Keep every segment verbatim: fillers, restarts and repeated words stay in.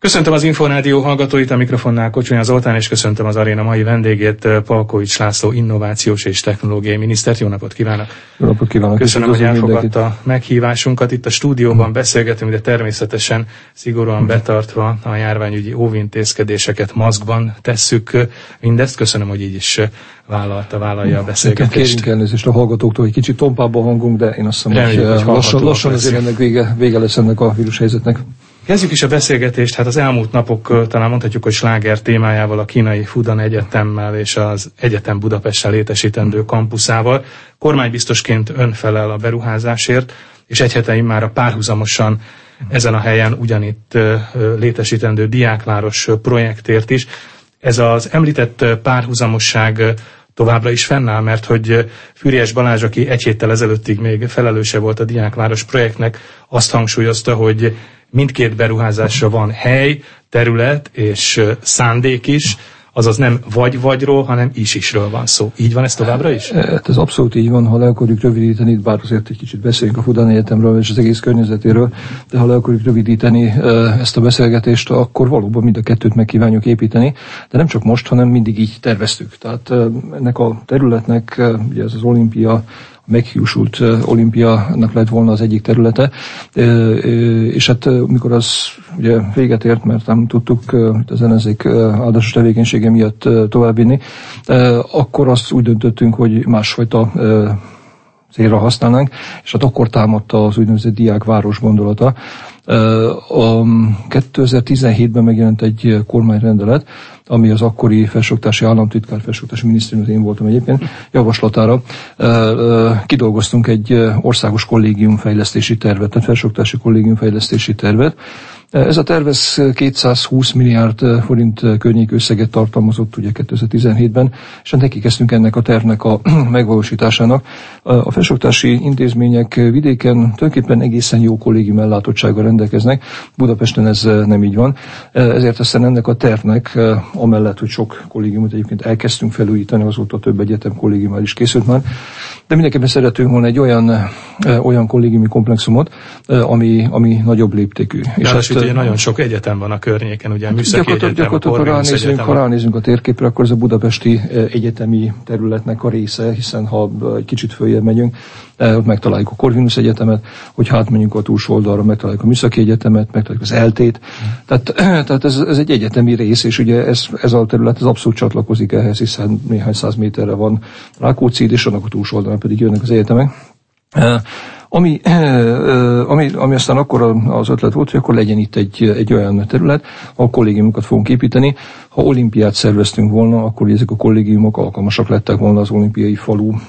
Köszöntöm az Inforádió hallgatóit, a mikrofonnál Kocsonya Zoltán, és köszöntöm az aréna mai vendégét, Palkovics László innovációs és technológiai minisztert. Jó napot kívánok! Jó napot kívánok! Köszönöm, hogy elfogadta a meghívásunkat. Itt a stúdióban beszélgetünk, de természetesen szigorúan betartva a járványügyi óvintézkedéseket, maszkban tesszük mindezt. Köszönöm, hogy így is vállalta, vállalja a beszélgetést. Kérjünk elnézést a hallgatóktól, hogy kicsit tompább a hangunk, de én azt hiszem, hogy, hogy lassan, lassan azért ennek vége, vége lesz ennek a vírushelyzetnek. Kezdjük is a beszélgetést, hát az elmúlt napok talán mondhatjuk, hogy sláger témájával, a kínai Fudan Egyetemmel és az Egyetem Budapesten létesítendő kampuszával. Kormánybiztosként ön felel a beruházásért, és egy hete már a párhuzamosan ezen a helyen ugyanitt létesítendő diákváros projektért is. Ez az említett párhuzamosság továbbra is fennáll, mert hogy Füriyes Balázs, aki egy héttel ezelőttig még felelőse volt a diákváros projektnek, azt hangsúlyozta, hogy mindkét beruházásra van hely, terület és szándék is, azaz nem vagy-vagyról, hanem is-isről van szó. Így van ez továbbra is? Hát ez abszolút így van, ha le akarjuk rövidíteni, bár azért egy kicsit beszéljünk a Fudan Egyetemről és az egész környezetéről, de ha le akarjuk rövidíteni ezt a beszélgetést, akkor valóban mind a kettőt meg kívánjuk építeni, de nem csak most, hanem mindig így terveztük. Tehát ennek a területnek, ugye ez az olimpia, meghiúsult olimpiának lett volna az egyik területe, és hát mikor az ugye véget ért, mert nem tudtuk az ellenzék áldásos tevékenysége miatt továbbvinni, akkor azt úgy döntöttünk, hogy másfajta célra használnánk, és hát akkor támadta az úgynevezett diákváros gondolata. A kétezer-tizenhétben megjelent egy kormányrendelet, ami az akkori felsőoktatási államtitkár, felsőoktatási minisztérium, én voltam egyébként, javaslatára kidolgoztunk egy országos kollégiumfejlesztési tervet, tehát felsőoktatási kollégiumfejlesztési tervet. Ez a terv kétszázhúsz milliárd forint környék összeget tartalmazott ugye kétezer-tizenhétben, és neki kezdtünk ennek a tervnek a megvalósításának. A felsőoktatási intézmények vidéken tulajdonképpen egészen jó kollégium ellátottsággal rendelkeznek, Budapesten ez nem így van, ezért aztán ennek a tervnek, amellett, hogy sok kollégiumot egyébként elkezdtünk felújítani, azóta több egyetem kollégiummal is készült már, de mindenképpen szeretünk volna egy olyan, olyan kollégiumi komplexumot, ami, ami nagyobb léptékű. És hát, ugye nagyon sok egyetem van a környéken, ugye a Műszaki Egyetem, a Corvinus Egyetem. Ha ránézünk a térképre, akkor ez a budapesti egyetemi területnek a része, hiszen ha egy kicsit följebb megyünk, ott megtaláljuk a Corvinus Egyetemet, hogy hát menjünk a túlsó oldalra, megtaláljuk a Műszaki Egyetemet, megtaláljuk az eltét. Tehát, tehát ez, ez egy egyetemi rész, és ugye ez, ez a terület ez abszolút csatlakozik ehhez, hiszen néhány száz méterre van Rákóczi, és annak a túlsó oldalon pedig jönnek az egyetemek. Ami, ami, ami aztán akkor az ötlet volt, hogy akkor legyen itt egy, egy olyan terület, ahol kollégiumokat fogunk építeni. Ha olimpiát szerveztünk volna, akkor ezek a kollégiumok alkalmasak lettek volna az olimpiai falunak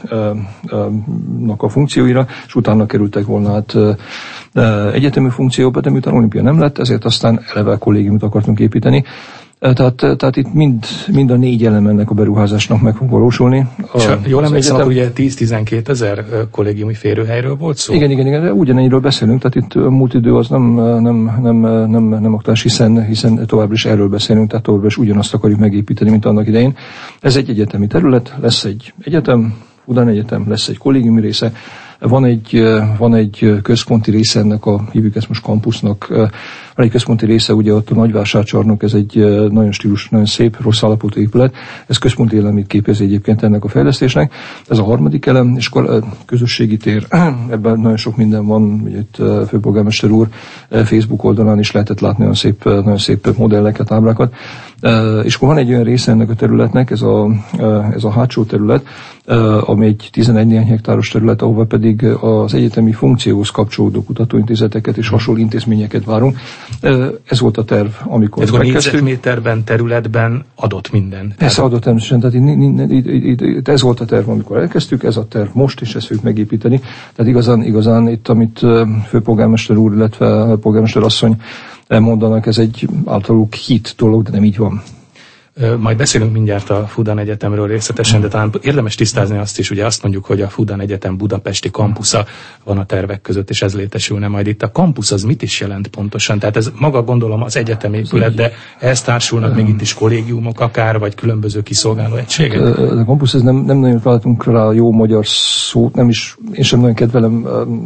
a funkcióira, és utána kerültek volna át egyetemi funkcióba, de miután olimpia nem lett, ezért aztán eleve kollégiumot akartunk építeni. Tehát, tehát itt mind, mind a négy elem ennek a beruházásnak meg fog valósulni. És a, jól emlékszem, akkor ugye tíz-tizenkét ezer kollégiumi férőhelyről volt szó? Igen, igen, igen, de ugyanennyiről beszélünk, tehát itt a múlt idő az nem, nem, nem, nem, nem aktuális, hiszen, hiszen továbbra is erről beszélünk, tehát továbbra is ugyanazt akarjuk megépíteni, mint annak idején. Ez egy egyetemi terület, lesz egy egyetem, Fudan Egyetem, lesz egy kollégiumi része, van egy, van egy központi része ennek a, hívjuk ezt most kampusznak, van egy központi része, ugye ott a Nagyvásárcsarnok, ez egy nagyon stílus, nagyon szép, rossz állapotú épület, ez központi elemét képezi egyébként ennek a fejlesztésnek. Ez a harmadik elem, és akkor közösségi tér, ebben nagyon sok minden van, ugye itt főpolgármester úr Facebook oldalán is lehetett látni nagyon szép, nagyon szép modelleket, ábrákat. És akkor van egy olyan része ennek a területnek, ez a, ez a hátsó terület, ami egy tizenegy néhány hektáros terület, ahova pedig az egyetemi funkcióhoz kapcsolódó kutatóintézeteket és hasonló intézményeket várunk. Ez volt a terv, amikor ez megkezdtük. Négyzetméterben, területben adott minden. Ez adott természetesen, tehát ez volt a terv, amikor elkezdtük, ez a terv most, és ezt fogjuk megépíteni. Tehát igazán, igazán itt, amit főpolgármester úr, illetve polgármester asszony mondanak, ez egy általuk hit dolog, de nem így van. Majd beszélünk mindjárt a Fudan Egyetemről részletesen, de talán érdemes tisztázni azt is, ugye azt mondjuk, hogy a Fudan Egyetem budapesti kampusza van a tervek között, és ez létesülne majd itt. A kampusz az mit is jelent pontosan? Tehát ez maga gondolom az egyetemi épület, de ehhez társulnak még itt is kollégiumok akár, vagy különböző kiszolgáló egységek? A kampusz, ez nem, nem nagyon találtunk rá jó magyar szót, nem is, én sem nagyon kedvelem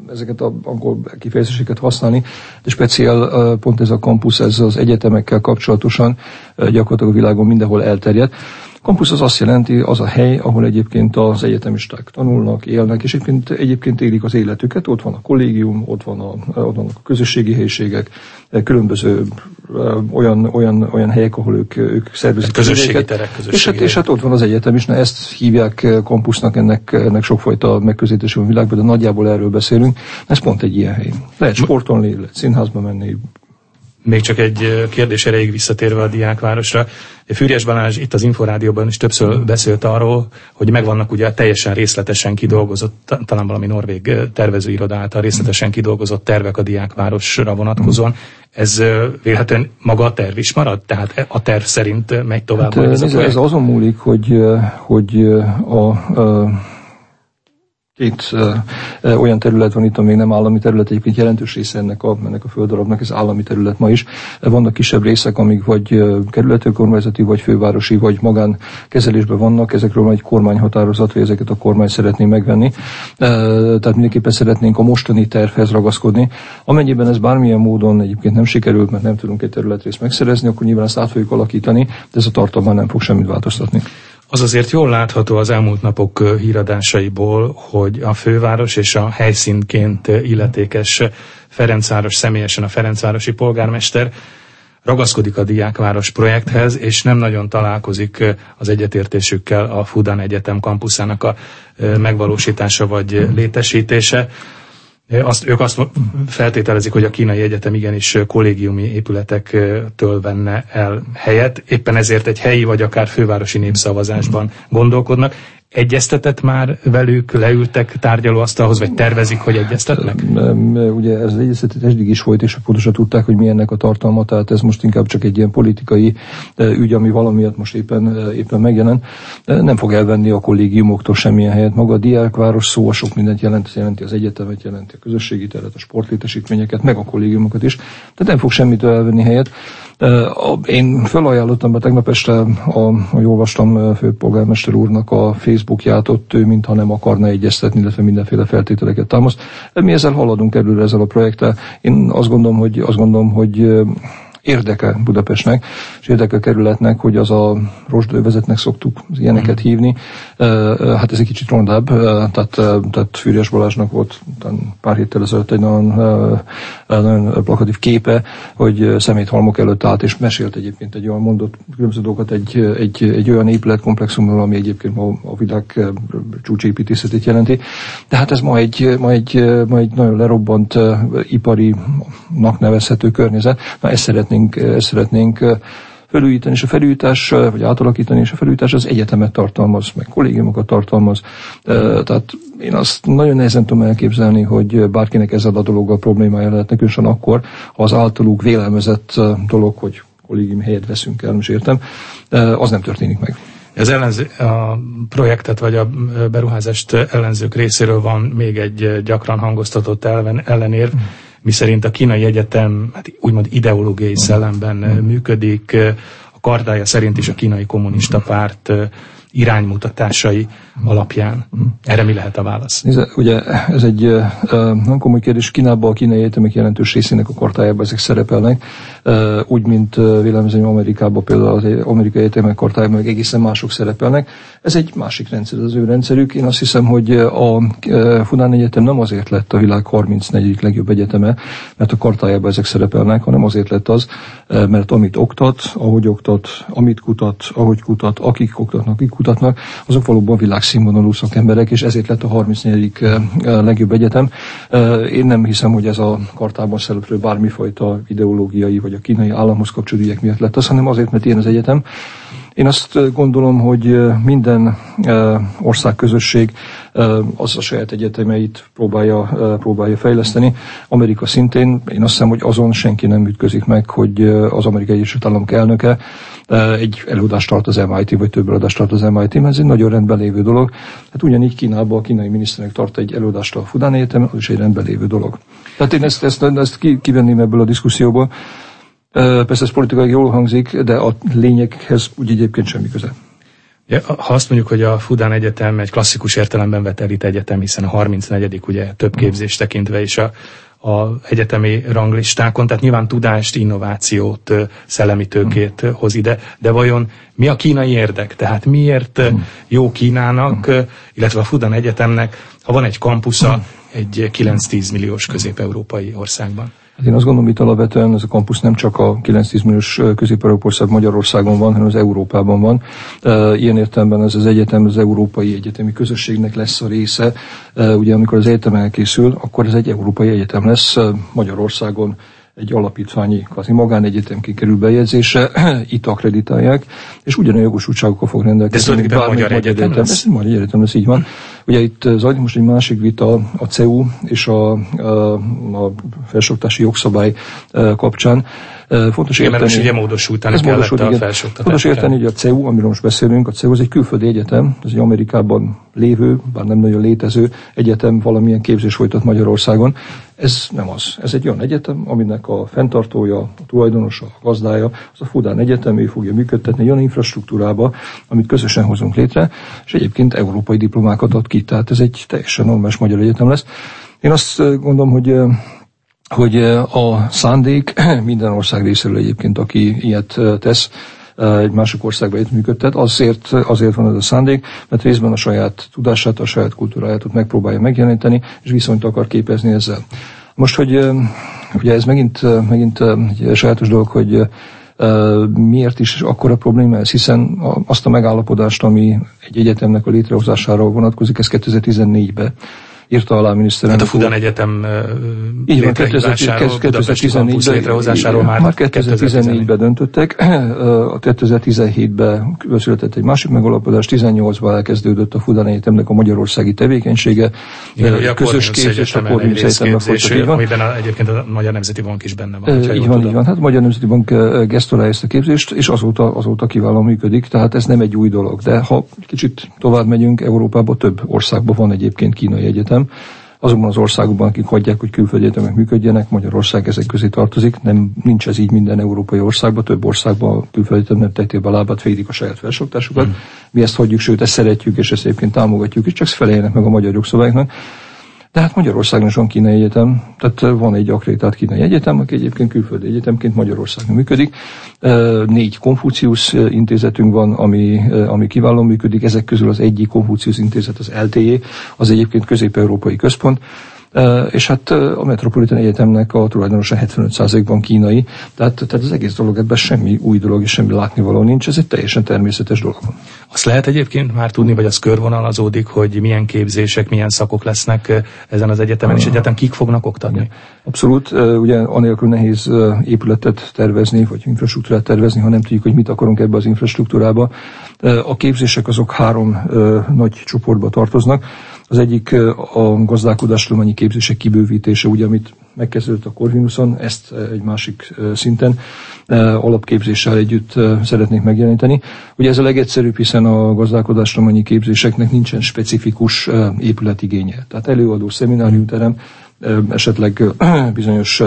ezeket a angol kifejezéseket használni, de speciál pont ez a kampusz, ez az egyetemekkel kapcsolatosan gyakorlatilag a világon mindenhol elterjedt. Kampusz az azt jelenti, az a hely, ahol egyébként az egyetemisták tanulnak, élnek, és egyébként, egyébként élik az életüket. Ott van a kollégium, ott, van a, ott vannak a közösségi helyiségek, különböző olyan, olyan, olyan helyek, ahol ők, ők szervezik. Közösségi terek, közösségi és, hát, és hát ott van az egyetem is, na ezt hívják kampusznak, ennek, ennek sokfajta megközelítés van a világban, de nagyjából erről beszélünk. Ez pont egy ilyen hely. Lehet sportolni, lehet színházba menni. Még csak egy kérdés erejéig visszatérve a Diákvárosra. Fűrjes Balázs itt az Inforádióban is többször beszélt arról, hogy megvannak ugye teljesen részletesen kidolgozott, talán valami norvég tervezőiroda által részletesen kidolgozott tervek a Diákvárosra vonatkozóan. Ez véletlenül maga a terv is marad? Tehát a terv szerint megy tovább? Hát, ez, ez azon múlik, hogy, hogy a... a Két ö, ö, olyan terület van itt, ami még nem állami terület, egyébként jelentős része ennek a, ennek a földarabnak, ez állami terület ma is. Vannak kisebb részek, amik vagy ö, kerületi önkormányzati, vagy fővárosi, vagy magán kezelésben vannak, ezekről van egy kormányhatározat, hogy ezeket a kormány szeretné megvenni. Ö, tehát mindenképpen szeretnénk a mostani tervhez ragaszkodni. Amennyiben ez bármilyen módon egyébként nem sikerült, mert nem tudunk egy területrészt megszerezni, akkor nyilván ezt át fogjuk alakítani, de ez a tartalmán nem fog semmit változtatni. Az azért jól látható az elmúlt napok híradásaiból, hogy a főváros és a helyszínként illetékes Ferencváros, személyesen a ferencvárosi polgármester ragaszkodik a Diákváros projekthez, és nem nagyon találkozik az egyetértésükkel a Fudan Egyetem kampuszának a megvalósítása vagy létesítése. Azt, ők azt feltételezik, hogy a kínai egyetem igenis kollégiumi épületektől venne el helyet, éppen ezért egy helyi vagy akár fővárosi népszavazásban gondolkodnak. Egyeztetett már velük, leültek tárgyalóasztalhoz, vagy tervezik, hogy egyeztetnek? Ugye ez az egyeztetés eddig is folyt, és pontosan tudták, hogy mi ennek a tartalma, tehát ez most inkább csak egy ilyen politikai ügy, ami valamiatt most éppen, éppen megjelen. Nem fog elvenni a kollégiumoktól semmilyen helyet. Maga a Diákváros szó a sok mindent jelent, jelenti az egyetemet, jelenti a közösségi teret, a sportlétesítményeket, meg a kollégiumokat is. Tehát nem fog semmitől elvenni helyet. Én felajánlottam be tegnap este, ahogy olvastam főpolgármester úrnak a Facebookját, ott ő mintha nem akarna egyeztetni, illetve mindenféle feltételeket támaszt. Mi ezzel haladunk előre ezzel a projekttel. Én azt gondolom, hogy, azt gondolom, hogy érdeke Budapestnek, és érdeke a kerületnek, hogy az a rozsdővezetnek szoktuk ilyeneket hívni. Hát ez egy kicsit rondább, tehát, tehát Fűrjes Balázsnak volt pár héttel ezelőtt egy nagyon, nagyon plakatív képe, hogy szeméthalmok előtt állt, és mesélt egyébként egy olyan mondott különböző dolgokat egy, egy, egy olyan épületkomplexumról, ami egyébként ma a világ csúcsépítészetét jelenti. De hát ez ma egy, ma egy, ma egy nagyon lerobbant iparinak nevezhető környezet. Na, ezt szeretnénk Ezt szeretnénk felújítani, és a felújítás, vagy átalakítani, és a felújítás az egyetemet tartalmaz, meg kollégiumokat tartalmaz. Tehát én azt nagyon nehezen tudom elképzelni, hogy bárkinek ezzel a dologgal problémája lehet, különösen akkor, ha az általuk vélelmezett dolog, hogy kollégium helyet veszünk el, most értem, az nem történik meg. Az ellenző, a projektet vagy a beruházást ellenzők részéről van még egy gyakran hangoztatott elven, ellenérv, miszerint a kínai egyetem hát úgymond ideológiai szellemben működik, a kartája szerint is a kínai kommunista párt iránymutatásai alapján. Erre mi lehet a válasz? Nézze, ugye ez egy uh, nagyon komoly kérdés. Kínában a kínai egyetemek jelentős részének a kartájában ezek szerepelnek, uh, úgy, mint uh, vélemezem Amerikában például az amerikai egyetemek kartájában meg egészen mások szerepelnek. Ez egy másik rendszer, az ő rendszerük. Én azt hiszem, hogy a uh, Fudan Egyetem nem azért lett a világ harmincnegyedik legjobb egyeteme, mert a kartájában ezek szerepelnek, hanem azért lett az, uh, mert amit oktat, ahogy oktat, amit kutat, ahogy kutat, akik oktatnak, akik kutatnak, azok valóban világszínvonalú szakemberek, és ezért lett a harmincnegyedik legjobb egyetem. Én nem hiszem, hogy ez a kartában szereplő bármifajta ideológiai vagy a kínai államhoz kapcsolódó ügyek miatt lett az, hanem azért, mert ilyen az egyetem. Én azt gondolom, hogy minden országközösség az a saját egyetemeit próbálja, próbálja fejleszteni. Amerika szintén, én azt hiszem, hogy azon senki nem ütközik meg, hogy az Amerikai Egyesült Államok elnöke egy előadást tart az em i té, vagy több előadást tart az em i té, mert ez egy nagyon rendben lévő dolog. Hát ugyanígy Kínában a kínai miniszternek tart egy előadást a Fudan Egyetemen, az is egy rendben lévő dolog. Tehát én ezt, ezt, ezt kivenném ebből a diszkuszióból. Persze ez politikai jól hangzik, de a lényeghez úgy egyébként semmi köze. Ja, ha azt mondjuk, hogy a Fudan Egyetem egy klasszikus értelemben vett elit egyetem, hiszen a harmincnegyedik ugye több képzést tekintve is a, a egyetemi ranglistákon, tehát nyilván tudást, innovációt, szellemi tőkét hmm. hoz ide, de vajon mi a kínai érdek? Tehát miért hmm. jó Kínának, hmm. illetve a Fudan Egyetemnek, ha van egy kampusza hmm. egy kilenc-tíz milliós közép-európai országban? Én azt gondolom, itt alapvetően ez a kampusz nem csak a kilenc-tíz milliós közép-európai ország Magyarországon van, hanem az Európában van. Ilyen értelemben ez az egyetem az európai egyetemi közösségnek lesz a része. Ugye amikor az egyetem elkészül, akkor ez egy európai egyetem lesz Magyarországon. Egy alapítványi, kvázi magánegyetemként kerül bejegyzésre, itt akkreditálják, és ugyanolyan jogosultságokkal fog rendelkezni. De ez tulajdonképpen magyar egyetem lesz? Ez magyar egyetem lesz, így van. Ugye itt zajlik most egy másik vita a cé e u és a, a, a felsőoktatási jogszabály kapcsán. Fontos igen, érteni, ugye módosultani kellett módosult, a felsőoktatás. Fontos érteni, hogy a cé e u, amiről most beszélünk, a cé e u az egy külföldi egyetem, ez egy Amerikában lévő, bár nem nagyon létező egyetem, valamilyen képzés folytat Magyarországon. Ez nem az. Ez egy olyan egyetem, aminek a fenntartója, a tulajdonosa, a gazdája, az a Fudan Egyetem, ő fogja működtetni egy olyan infrastruktúrába, amit közösen hozunk létre, és egyébként európai diplomákat ad ki, tehát ez egy teljesen normális magyar egyetem lesz. Én azt gondolom, hogy hogy a szándék minden ország részéről egyébként, aki ilyet tesz, egy másik országba működtet, azért, azért van ez a szándék, mert részben a saját tudását, a saját kultúráját ott megpróbálja megjeleníteni, és viszonyt akar képezni ezzel. Most, hogy ugye ez megint, megint egy sajátos dolog, hogy miért is akkora probléma ez, hiszen azt a megállapodást, ami egy egyetemnek a létrehozására vonatkozik, ez kétezer-tizennégyben írta alá a miniszterelnök. Hát a Fudan Egyetem létrehívásáról, Budapesti kampusz létrehozásáról már, már kétezer-tizennégyben döntöttek, a kétezer-tizenhétben született egy másik megalapodás, tizennyolcban elkezdődött a Fudan Egyetemnek a magyarországi tevékenysége. Igen, közös képzés, a Corvinus Egyetemnek folytatódva. Amiben a, egyébként a Magyar Nemzeti Bank is benne van. Így van, így van. Hát a Magyar Nemzeti Bank gesztolálja ezt a képzést, és azóta, azóta kiválóan működik, tehát ez nem egy új dolog. De ha kicsit tovább megyünk, Európában több országban van egyébként kínai egyetem. Azokban az országokban, akik hagyják, hogy külföldi egyetemek működjenek, Magyarország ezek közé tartozik, nem, nincs ez így minden európai országban, több országban a külföldi egyetem nem tették be a lábát, védik a saját felsőoktatásukat. Hmm. Mi ezt hagyjuk, sőt, ezt szeretjük, és ezt egyébként támogatjuk, és csak feleljenek meg a magyar jogszabályoknak. De hát Magyarországon is van kínai egyetem, tehát van egy akkreditált kínai egyetem, aki egyébként külföldi egyetemként Magyarországon működik. Négy Konfuciusz intézetünk van, ami, ami kiválóan működik, ezek közül az egyik Konfuciusz intézet, az el té é, az egyébként közép-európai központ, és hát a Metropolitan Egyetemnek a tulajdonosa hetvenöt százalékban kínai, tehát, tehát az egész dolog, ebben semmi új dolog és semmi látnivaló nincs, ez egy teljesen természetes dolog. Azt lehet egyébként már tudni, vagy az körvonalazódik, hogy milyen képzések, milyen szakok lesznek ezen az egyetemen, és egyáltalán kik fognak oktatni? Igen. Abszolút, ugye anélkül nehéz épületet tervezni, vagy infrastruktúrát tervezni, ha nem tudjuk, hogy mit akarunk ebbe az infrastruktúrába. A képzések azok három nagy csoportba tartoznak. Az egyik a gazdálkodástudományi képzések kibővítése, ugye, amit megkezdődött a Corvinuson, ezt egy másik szinten alapképzéssel együtt szeretnék megjeleníteni. Ugye ez a legegyszerűbb, hiszen a gazdálkodástudományi képzéseknek nincsen specifikus épületigénye. Tehát előadó, szemináriumterem, esetleg bizonyos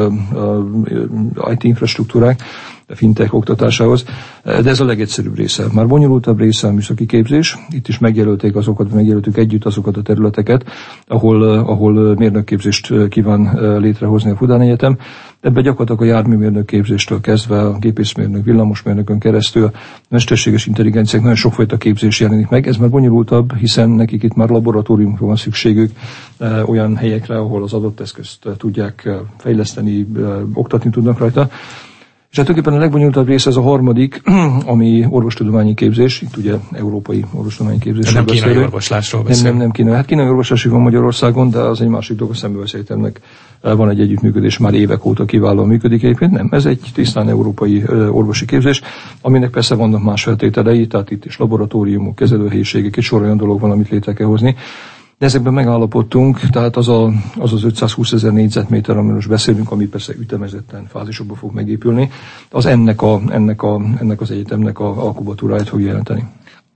i té infrastruktúrák, fintech oktatásához, de ez a legegyszerűbb része. Már bonyolultabb része a műszaki képzés, itt is megjelölték azokat, megjelöltük együtt azokat a területeket, ahol, ahol mérnökképzést kíván létrehozni a Fudan Egyetem. Ebben gyakorlatilag a járműmérnök képzéstől kezdve a gépészmérnök, villamosmérnökön keresztül a mesterséges intelligenciák nagyon sokfajta képzés jelenik meg. Ez már bonyolultabb, hiszen nekik itt már laboratóriumokra van szükségük, olyan helyekre, ahol az adott eszközt tudják fejleszteni, oktatni tudnak rajta. És hát tulajdonképpen a legbonyolultabb része ez a harmadik, ami orvostudományi képzés, itt ugye európai orvostudományi képzésről beszélünk. Nem kínai orvoslásról beszélünk. Nem, nem, nem kínai. Hát kínai orvoslás van Magyarországon, de az egy másik dolog, a Szemmelweis Egyetemnek van egy együttműködés, már évek óta kiválóan működik egyébként. Nem, ez egy tisztán európai orvosi képzés, aminek persze vannak más feltételei, tehát itt is laboratóriumok, kezelőhelyiségek, egy sor olyan dolog van, amit létre kell hozni. De ezekben megállapodtunk, tehát az a, az, az ötszázhúszezer négyzetméter, amiről most beszélünk, ami persze ütemezetten fázisokba fog megépülni, az ennek, a, ennek, a, ennek az egyetemnek a alkubatúráját fog jelenteni.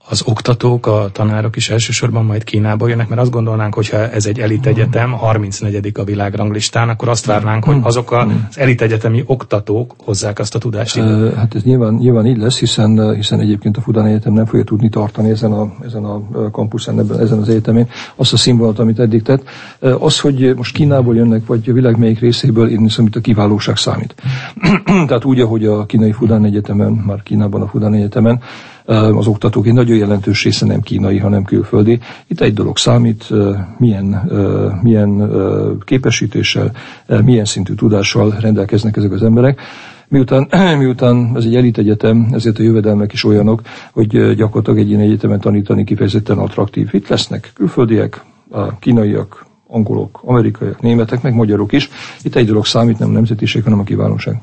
Az oktatók, a tanárok is elsősorban majd Kínából jönnek, mert azt gondolnánk, hogyha ez egy elit egyetem, harmincnegyedik a világranglistán, akkor azt várnánk, hogy azok az elit egyetemi oktatók hozzák azt a tudást ide. Hát ez nyilván, nyilván így lesz, hiszen, hiszen egyébként a Fudan Egyetem nem fogja tudni tartani ezen a, ezen a kampuszán, ezen az egyetemén azt a színvonalat, amit eddig tett. Az, hogy most Kínából jönnek, vagy a világ melyik részéből, én hiszem, itt a kiválóság számít. Tehát úgy, ahogy a kínai Fudan Egyetemen, már Kínában a Fudan Egyetemen, az oktatók egy nagyon jelentős része nem kínai, hanem külföldi. Itt egy dolog számít, milyen, milyen képesítéssel, milyen szintű tudással rendelkeznek ezek az emberek. Miután, miután ez egy elit egyetem, ezért a jövedelmek is olyanok, hogy gyakorlatilag egy ilyen egyetemen tanítani kifejezetten attraktív. Itt lesznek külföldiek, kínaiak, angolok, amerikaiak, németek, meg magyarok is. Itt egy dolog számít, nem a nemzetiség, hanem a kiválóság.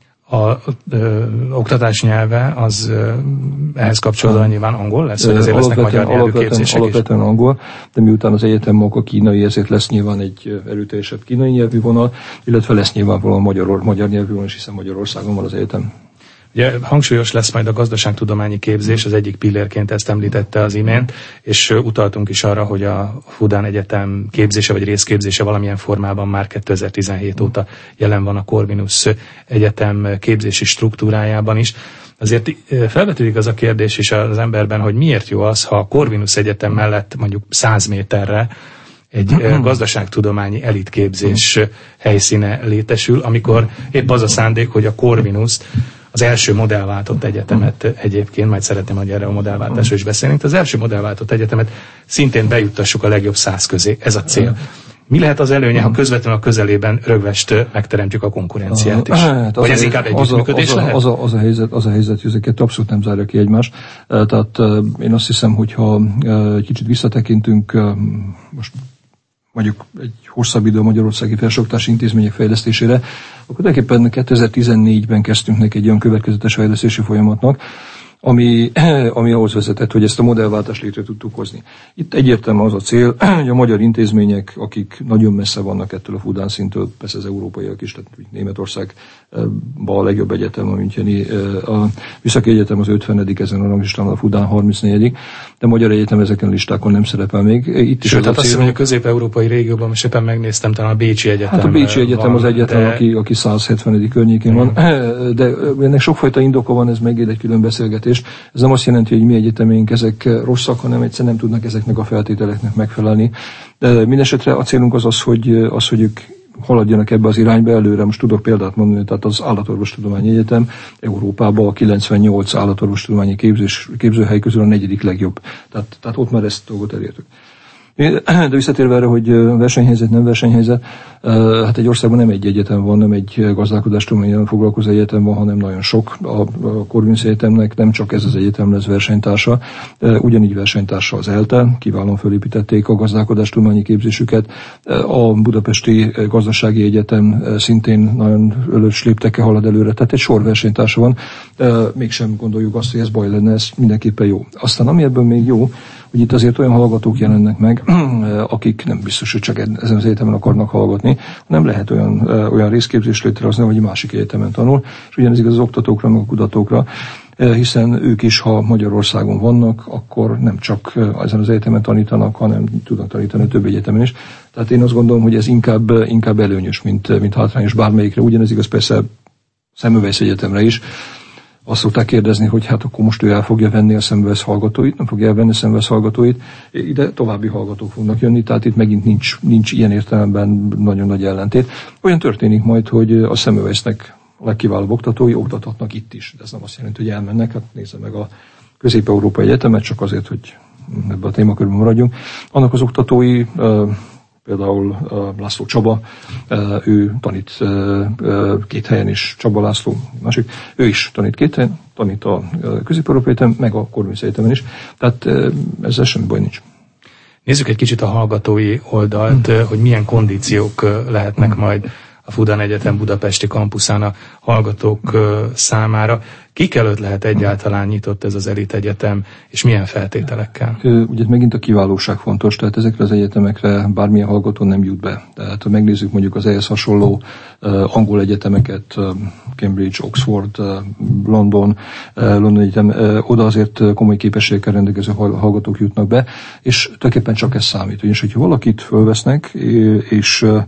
A ö, oktatás nyelve az ö, ehhez kapcsolódóan nyilván angol lesz, vagy azért lesznek magyar nyelvű képzések alapvetően is? Angol, de miután az egyetem maga kínai, ezért lesz nyilván egy erőteljesebb kínai nyelvű vonal, illetve lesz nyilvánvalóan magyar, magyar nyelvű vonal, és hiszen Magyarországon van az egyetem. Ugye hangsúlyos lesz majd a gazdaságtudományi képzés, az egyik pillérként ezt említette az imént, és utaltunk is arra, hogy a Fudan Egyetem képzése vagy részképzése valamilyen formában már kétezer-tizenhét óta jelen van a Corvinus Egyetem képzési struktúrájában is. Azért felvetődik az a kérdés is az emberben, hogy miért jó az, ha a Corvinus Egyetem mellett mondjuk száz méterre egy gazdaságtudományi elitképzés helyszíne létesül, amikor épp az a szándék, hogy a Corvinus az első modellváltott egyetemet egyébként, majd szeretném, hogy erre a modellváltásról is beszélünk, az első modellváltott egyetemet szintén bejuttassuk a legjobb száz közé. Ez a cél. Mi lehet az előnye, ha közvetlenül a közelében Rögvest megteremtjük a konkurenciát is? Hát vagy ez inkább együttműködés lehet? Az a, az, a helyzet, az a helyzet, hogy ezeket abszolút nem zárja ki egymást. Tehát én azt hiszem, hogyha egy kicsit visszatekintünk, most mondjuk egy hosszabb idő a magyarországi felsőoktatási intézmények fejlesztésére, akkor tulajdonképpen kétezer-tizennégyben kezdtünk neki egy olyan következetes fejlesztési folyamatnak, ami, ami ahhoz vezetett, hogy ezt a modellváltást létre tudtuk hozni. Itt egyértelműen az a cél, hogy a magyar intézmények, akik nagyon messze vannak ettől a Fudan szintől, persze az európaiak is, tehát Németországban a legjobb egyetem, a Müncheni, a Műszaki Egyetem az ötvenedik ezen a ranglistán, a Fudan harmincnegyedik, de a magyar egyetem ezeken a listákon nem szerepel még. Itt is Sőt, hát azt hiszem, hogy a közép-európai régióban, most éppen megnéztem, talán a Bécsi Egyetem. Hát a Bécsi Egyetem van, az egyetlen, de... aki, aki száz hetvenedik környékén van, de ennek sokfajta indoka van, ez megér egy külön beszélgetés. Ez nem azt jelenti, hogy mi egyetemeink ezek rosszak, hanem egyszerűen nem tudnak ezeknek a feltételeknek megfelelni. De mindesetre a célunk az az, hogy, az, hogy ők haladjanak ebbe az irányba előre. Most tudok példát mondani, tehát az Állatorvostudományi Egyetem Európában a kilencvennyolc állatorvostudományi képzés, képzőhely közül a negyedik legjobb. Tehát, tehát ott már ezt dolgot elértük. De visszatérve erre, hogy versenyhelyzet, nem versenyhelyzet, hát egy országban nem egy egyetem van, nem egy gazdálkodástudománnyal foglalkozó egyetem van, hanem nagyon sok. A Corvinus Egyetemnek nem csak ez az egyetem lesz versenytársa, ugyanígy versenytársa az ELTE, kiválóan fölépítették a gazdálkodástudományi képzésüket. A Budapesti Gazdasági Egyetem szintén nagyon ölös léptekkel halad előre, tehát egy sor versenytársa van. Mégsem gondoljuk azt, hogy ez baj lenne, ez mindenképpen jó. Aztán ami ebből még jó, hogy itt azért olyan hallgatók jelennek meg, akik nem biztos, hogy csak ezen az egyetemen akarnak hallgatni, hanem lehet olyan, olyan részképzést létrehozni, hogy egy másik egyetemen tanul, és ugyanez igaz az oktatókra, meg a kutatókra, hiszen ők is, ha Magyarországon vannak, akkor nem csak ezen az egyetemen tanítanak, hanem tudnak tanítani több egyetemen is. Tehát én azt gondolom, hogy ez inkább, inkább előnyös, mint, mint hátrányos bármelyikre. Ugyanez igaz persze Semmelweis Egyetemre is. Azt szokták kérdezni, hogy hát akkor most ő el fogja venni a Semmelweis hallgatóit, nem fogja elvenni a Semmelweis hallgatóit, ide további hallgatók fognak jönni, tehát itt megint nincs, nincs ilyen értelemben nagyon nagy ellentét. Olyan történik majd, hogy a Semmelweisnek a legkiválóbb oktatói oktathatnak itt is, de ez nem azt jelenti, hogy elmennek, hát nézze meg a Közép-Európai Egyetemet, csak azért, hogy ebben a témakörben maradjunk. Annak az oktatói, például uh, László Csaba, uh, ő tanít uh, két helyen is, Csaba László, másik, ő is tanít két helyen, tanít a uh, Közép-Európai Egyetem, meg a Corvinus Egyetemen is, tehát uh, ezzel semmi baj nincs. Nézzük egy kicsit a hallgatói oldalt, hmm. hogy milyen kondíciók lehetnek hmm. majd a Fudan Egyetem budapesti kampuszán a hallgatók számára. Kik előtt lehet egyáltalán nyitott ez az elit egyetem, és milyen feltételekkel? Ugye megint a kiválóság fontos, tehát ezekre az egyetemekre bármilyen hallgató nem jut be. Tehát ha megnézzük mondjuk az ehhez hasonló uh, angol egyetemeket, uh, Cambridge, Oxford, uh, London, uh, London Egyetem, uh, oda azért komoly képességekkel rendelkező hallgatók jutnak be, és tulajdonképpen csak ez számít. Ugyanis, hogyha valakit fölvesznek, és uh,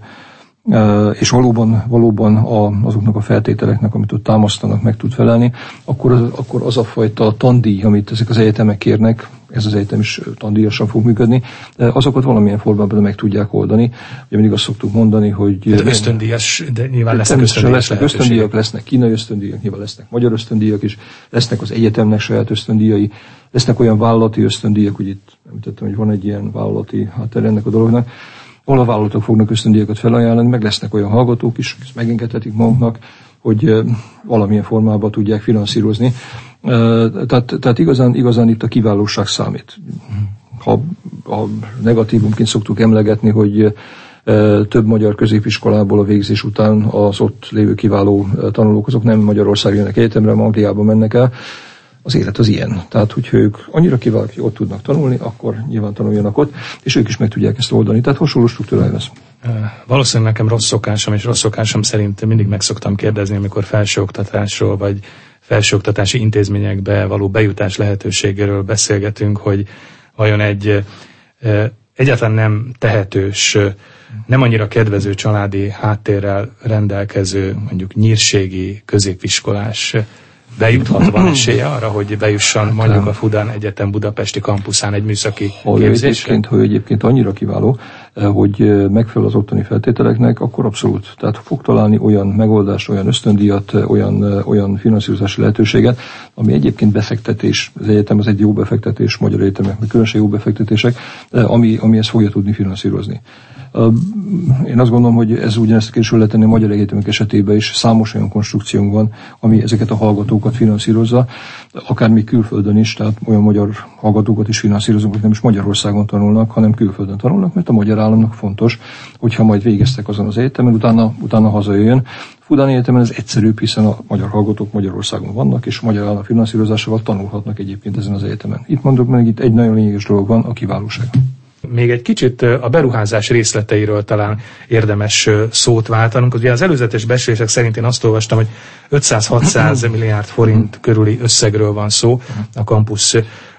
és valóban, valóban a, azoknak a feltételeknek, amit ott támasztanak, meg tud felelni, akkor az, akkor az a fajta tandíj, amit ezek az egyetemek kérnek, ez az egyetem is tandíjasan fog működni, azokat valamilyen formában meg tudják oldani. Ugye mindig azt szoktuk mondani, hogy... De ösztöndíjas, de nyilván lesznek ösztöndíjas lesznek ösztöndíjak, lesznek kínai ösztöndíjak, nyilván lesznek magyar ösztöndíjak is, lesznek az egyetemnek saját ösztöndíjai, lesznek olyan vállalati ösztöndíjak, úgy itt említettem, hogy van egy ilyen vállalati háttér ennek a dolognak, ahol a vállalatok fognak ösztöndíjakat felajánlani, meg lesznek olyan hallgatók is, ezt megengedhetik maguknak, hogy valamilyen formában tudják finanszírozni. Tehát, tehát igazán, igazán itt a kiválóság számít. Ha, ha negatívumként szoktuk emlegetni, hogy több magyar középiskolából a végzés után az ott lévő kiváló tanulók, azok nem Magyarország jönnek egyetemre, Angliába mennek el. Az élet az ilyen. Tehát, hogyha ők annyira kiválók, hogy ott tudnak tanulni, akkor nyilván tanuljanak ott, és ők is meg tudják ezt oldani. Tehát hasonló struktúrája lesz. Valószínűleg nekem rossz szokásom, és rossz szokásom szerint mindig meg szoktam kérdezni, amikor felsőoktatásról, vagy felsőoktatási intézményekbe való bejutás lehetőségéről beszélgetünk, hogy vajon egy egyáltalán nem tehetős, nem annyira kedvező családi háttérrel rendelkező, mondjuk nyírségi középiskolás bejuthat, van esélye arra, hogy bejusson mondjuk a Fudan Egyetem budapesti kampuszán egy műszaki képzésre? Ha ő egyébként annyira kiváló, hogy megfelel az ottani feltételeknek, akkor abszolút. Tehát fog találni olyan megoldást, olyan ösztöndíjat, olyan, olyan finanszírozási lehetőséget, ami egyébként befektetés, az egyetem az egy jó befektetés, magyar egyetemek, meg különösen jó befektetések, ami, ami ezt fogja tudni finanszírozni. Én azt gondolom, hogy ez ugyanezt később lehet tenni a magyar egyetemek esetében is. Számos olyan konstrukciónk van, ami ezeket a hallgatókat finanszírozza, akár még külföldön is, tehát olyan magyar hallgatókat is finanszírozunk, hogy nem is Magyarországon tanulnak, hanem külföldön tanulnak, mert a magyar államnak fontos, hogyha majd végeztek azon az egyetemen, utána, utána hazajöjjön. Fudan Egyetemen ez egyszerűbb, hiszen a magyar hallgatók Magyarországon vannak, és a magyar állam finanszírozásával tanulhatnak egyébként ezen az egyetemen. Itt mondok meg, itt egy nagyon lényeges dolog van, a kiválóság. Még egy kicsit a beruházás részleteiről talán érdemes szót váltanunk. Ugye az előzetes becslések szerint én azt olvastam, hogy ötszáz-hatszáz milliárd forint körüli összegről van szó a kampusz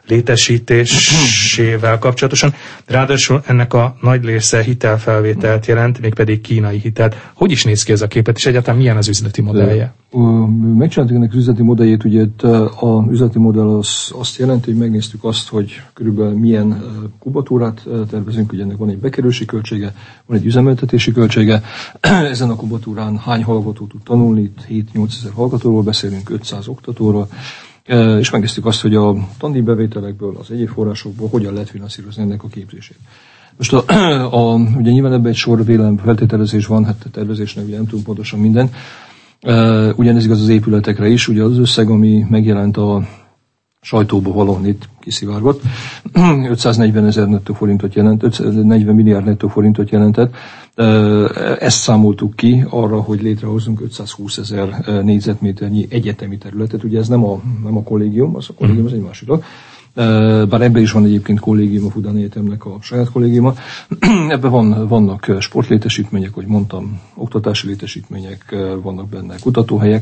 létesítésével kapcsolatosan. Ráadásul ennek a nagy része hitelfelvételt jelent, mégpedig kínai hitelt. Hogy is néz ki ez a képet, és egyáltalán milyen az üzleti modellje? Megcsináltuk ennek az üzleti modelljét, ugye az üzleti modell az, azt jelenti, hogy megnéztük azt, hogy körülbelül milyen kubatúrát tervezünk, ugye ennek van egy bekerülési költsége, van egy üzemeltetési költsége, ezen a kubatúrán hány hallgató tud tanulni, itt hét-nyolcezer hallgatóról beszélünk, ötszáz oktatóról, és megnéztük azt, hogy a tandíjbevételekből, az egyéb forrásokból hogyan lehet finanszírozni ennek a képzését. Most a, a, ugye nyilván ebben egy sor vélelem feltételezés van, hát a tervezésnek ugye nem tudunk pontosan minden. Uh, ugyanez igaz az épületekre is, ugye az összeg, ami megjelent a sajtóba valahol itt kiszivárgott, ötszáznegyven ezer nettó forintot jelent, ötszáznegyven milliárd nettó forintot jelentett. Ezt számoltuk ki arra, hogy létrehozunk ötszázhúsz ezer négyzetméternyi egyetemi területet. Ugye ez nem a, nem a kollégium, az a kollégium az egy másik dolog. Bár ebben is van egyébként kollégium, a Fudan Egyetemnek a saját kollégiuma. Ebben van, vannak sportlétesítmények, hogy mondtam, oktatási létesítmények, vannak benne kutatóhelyek.